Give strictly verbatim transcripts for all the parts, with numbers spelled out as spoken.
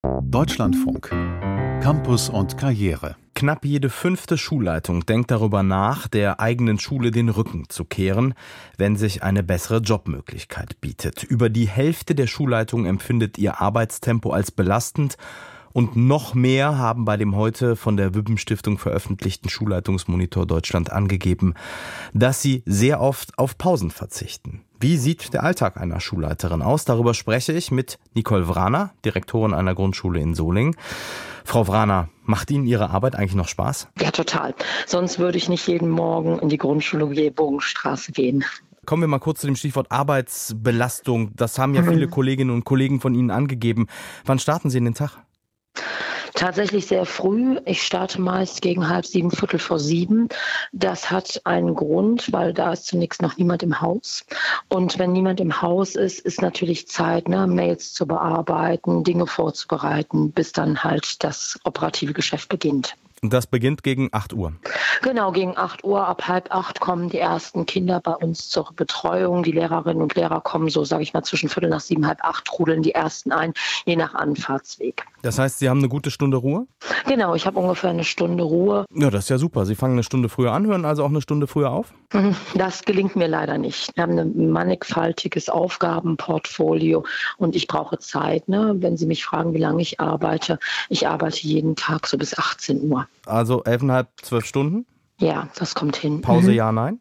Deutschlandfunk. Campus und Karriere. Knapp jede fünfte Schulleitung denkt darüber nach, der eigenen Schule den Rücken zu kehren, wenn sich eine bessere Jobmöglichkeit bietet. Über die Hälfte der Schulleitungen empfindet ihr Arbeitstempo als belastend. Und noch mehr haben bei dem heute von der Wübben-Stiftung veröffentlichten Schulleitungsmonitor Deutschland angegeben, dass sie sehr oft auf Pausen verzichten. Wie sieht der Alltag einer Schulleiterin aus? Darüber spreche ich mit Nicole Wrana, Direktorin einer Grundschule in Solingen. Frau Wrana, macht Ihnen Ihre Arbeit eigentlich noch Spaß? Ja, total. Sonst würde ich nicht jeden Morgen in die Grundschule Bogenstraße gehen. Kommen wir mal kurz zu dem Stichwort Arbeitsbelastung. Das haben ja viele Kolleginnen und Kollegen von Ihnen angegeben. Wann starten Sie in den Tag? Tatsächlich sehr früh. Ich starte meist gegen halb sieben, viertel vor sieben. Das hat einen Grund, weil da ist zunächst noch niemand im Haus. Und wenn niemand im Haus ist, ist natürlich Zeit, ne, Mails zu bearbeiten, Dinge vorzubereiten, bis dann halt das operative Geschäft beginnt. Und das beginnt gegen acht Uhr? Genau, gegen acht Uhr. Ab halb acht kommen die ersten Kinder bei uns zur Betreuung. Die Lehrerinnen und Lehrer kommen so, sage ich mal, zwischen Viertel nach sieben, halb acht, trudeln die ersten ein, je nach Anfahrtsweg. Das heißt, Sie haben eine gute Stunde Ruhe? Genau, ich habe ungefähr eine Stunde Ruhe. Ja, das ist ja super. Sie fangen eine Stunde früher an, hören also auch eine Stunde früher auf? Das gelingt mir leider nicht. Wir haben ein mannigfaltiges Aufgabenportfolio und ich brauche Zeit. Ne? Wenn Sie mich fragen, wie lange ich arbeite, ich arbeite jeden Tag so bis achtzehn Uhr. Also elfeinhalb, zwölf Stunden? Ja, das kommt hin. Pause, mhm. ja, nein?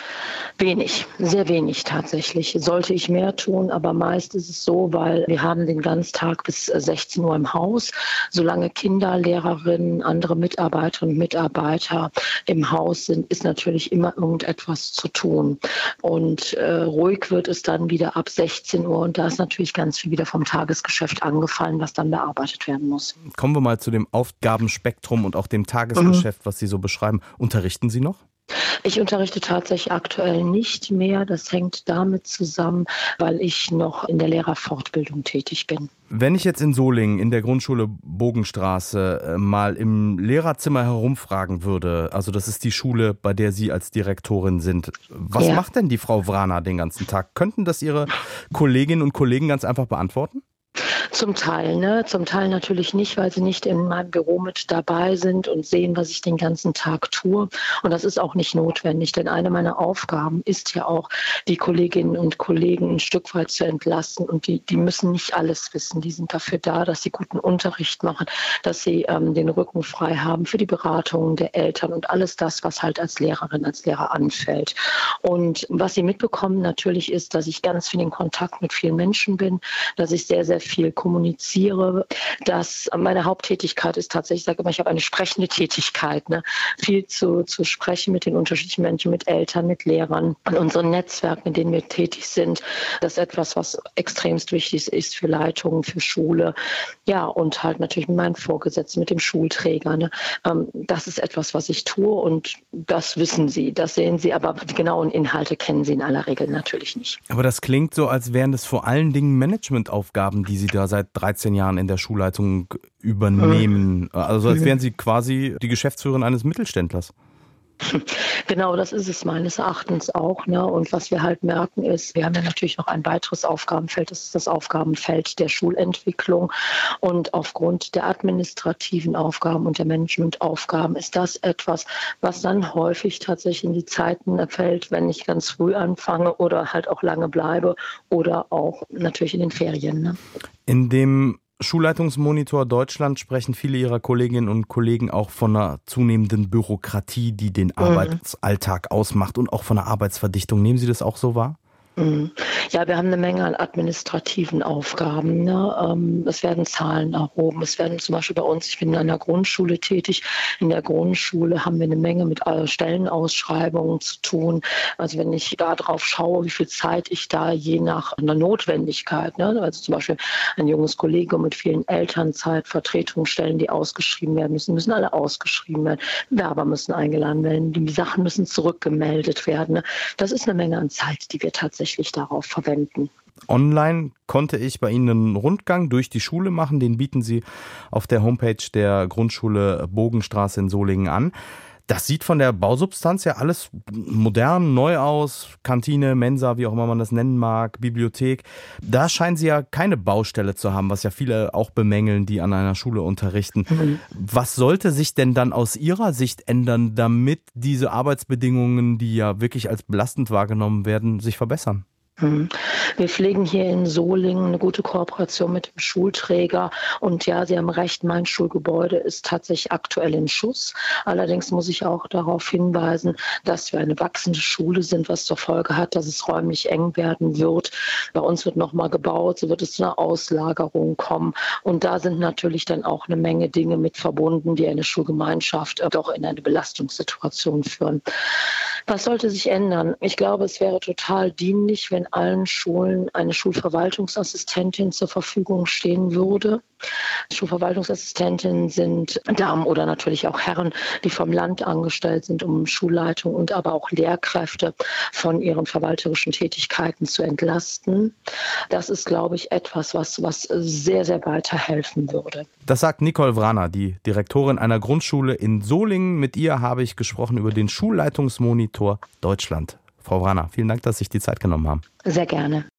Wenig, sehr wenig tatsächlich. Sollte ich mehr tun, aber meist ist es so, weil wir haben den ganzen Tag bis sechzehn Uhr im Haus. Solange Kinder, Lehrerinnen, andere Mitarbeiterinnen und Mitarbeiter im Haus sind, ist natürlich immer irgendetwas zu tun. Und äh, ruhig wird es dann wieder ab sechzehn Uhr und da ist natürlich ganz viel wieder vom Tagesgeschäft angefallen, was dann bearbeitet werden muss. Kommen wir mal zu dem Aufgabenspektrum und auch dem Tagesgeschäft, mhm. was Sie so beschreiben. Unterrichten Sie noch? Ich unterrichte tatsächlich aktuell nicht mehr. Das hängt damit zusammen, weil ich noch in der Lehrerfortbildung tätig bin. Wenn ich jetzt in Solingen in der Grundschule Bogenstraße mal im Lehrerzimmer herumfragen würde, also das ist die Schule, bei der Sie als Direktorin sind, was ja. macht denn die Frau Wrana den ganzen Tag? Könnten das Ihre Kolleginnen und Kollegen ganz einfach beantworten? Zum Teil, ne? Zum Teil natürlich nicht, weil sie nicht in meinem Büro mit dabei sind und sehen, was ich den ganzen Tag tue. Und das ist auch nicht notwendig, denn eine meiner Aufgaben ist ja auch, die Kolleginnen und Kollegen ein Stück weit zu entlasten. Und die, die müssen nicht alles wissen. Die sind dafür da, dass sie guten Unterricht machen, dass sie ähm, den Rücken frei haben für die Beratungen der Eltern und alles das, was halt als Lehrerin, als Lehrer anfällt. Und was sie mitbekommen natürlich ist, dass ich ganz viel in Kontakt mit vielen Menschen bin, dass ich sehr, sehr viel kommuniziere, dass meine Haupttätigkeit ist tatsächlich, ich sage immer, ich habe eine sprechende Tätigkeit, ne? Viel zu, zu sprechen mit den unterschiedlichen Menschen, mit Eltern, mit Lehrern, an unseren Netzwerken, in denen wir tätig sind. Das ist etwas, was extremst wichtig ist für Leitungen, für Schule, ja, und halt natürlich mit meinen Vorgesetzten, mit dem Schulträger. Ne? Das ist etwas, was ich tue und das wissen sie, das sehen sie, aber die genauen Inhalte kennen sie in aller Regel natürlich nicht. Aber das klingt so, als wären das vor allen Dingen Managementaufgaben, die Sie da seit dreizehn Jahren in der Schulleitung übernehmen. Also als wären Sie quasi die Geschäftsführerin eines Mittelständlers. Genau, das ist es meines Erachtens auch. Ne? Und was wir halt merken ist, wir haben ja natürlich noch ein weiteres Aufgabenfeld, das ist das Aufgabenfeld der Schulentwicklung. Und aufgrund der administrativen Aufgaben und der Managementaufgaben ist das etwas, was dann häufig tatsächlich in die Zeiten fällt, wenn ich ganz früh anfange oder halt auch lange bleibe oder auch natürlich in den Ferien. Ne? In dem Schulleitungsmonitor Deutschland sprechen viele Ihrer Kolleginnen und Kollegen auch von einer zunehmenden Bürokratie, die den mhm. Arbeitsalltag ausmacht und auch von einer Arbeitsverdichtung. Nehmen Sie das auch so wahr? Ja, wir haben eine Menge an administrativen Aufgaben. Ne? Es werden Zahlen erhoben. Es werden zum Beispiel bei uns, ich bin in einer Grundschule tätig, in der Grundschule haben wir eine Menge mit Stellenausschreibungen zu tun. Also wenn ich da drauf schaue, wie viel Zeit ich da je nach einer Notwendigkeit, ne? Also zum Beispiel ein junges Kollegium mit vielen Elternzeit, Vertretungsstellen, die ausgeschrieben werden müssen, müssen alle ausgeschrieben werden. Werber müssen eingeladen werden, die Sachen müssen zurückgemeldet werden. Ne? Das ist eine Menge an Zeit, die wir tatsächlich darauf verwenden. Online konnte ich bei Ihnen einen Rundgang durch die Schule machen. Den bieten Sie auf der Homepage der Grundschule Bogenstraße in Solingen an. Das sieht von der Bausubstanz ja alles modern, neu aus. Kantine, Mensa, wie auch immer man das nennen mag, Bibliothek. Da scheinen Sie ja keine Baustelle zu haben, was ja viele auch bemängeln, die an einer Schule unterrichten. Mhm. Was sollte sich denn dann aus Ihrer Sicht ändern, damit diese Arbeitsbedingungen, die ja wirklich als belastend wahrgenommen werden, sich verbessern? Wir pflegen hier in Solingen eine gute Kooperation mit dem Schulträger. Und ja, Sie haben recht, mein Schulgebäude ist tatsächlich aktuell in Schuss. Allerdings muss ich auch darauf hinweisen, dass wir eine wachsende Schule sind, was zur Folge hat, dass es räumlich eng werden wird. Bei uns wird nochmal gebaut, so wird es zu einer Auslagerung kommen. Und da sind natürlich dann auch eine Menge Dinge mit verbunden, die eine Schulgemeinschaft doch in eine Belastungssituation führen. Was sollte sich ändern? Ich glaube, es wäre total dienlich, wenn allen Schulen eine Schulverwaltungsassistentin zur Verfügung stehen würde. Schulverwaltungsassistentinnen sind Damen oder natürlich auch Herren, die vom Land angestellt sind, um Schulleitung und aber auch Lehrkräfte von ihren verwalterischen Tätigkeiten zu entlasten. Das ist, glaube ich, etwas, was, was sehr, sehr weiterhelfen würde. Das sagt Nicole Wrana, die Direktorin einer Grundschule in Solingen. Mit ihr habe ich gesprochen über den Schulleitungsmonitor Deutschland. Frau Wrana, vielen Dank, dass Sie sich die Zeit genommen haben. Sehr gerne.